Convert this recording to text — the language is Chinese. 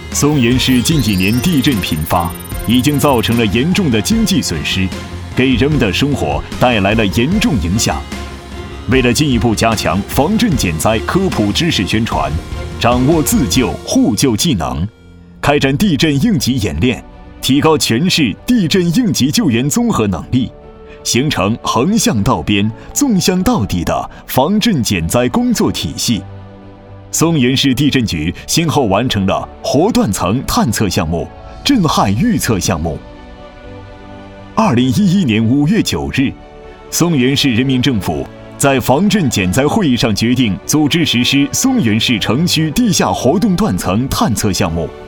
松原市近几年地震频发，已经造成了严重的经济损失，给人们的生活带来了严重影响。为了进一步加强防震减灾科普知识宣传，掌握自救互救技能，开展地震应急演练，提高全市地震应急救援综合能力，形成横向到边、纵向到底的防震减灾工作体系。松原市地震局先后完成了活断层探测项目、震撼预测项目。2011年5月9日，松原市人民政府在防震减灾会议上决定组织实施松原市城区地下活动断层探测项目。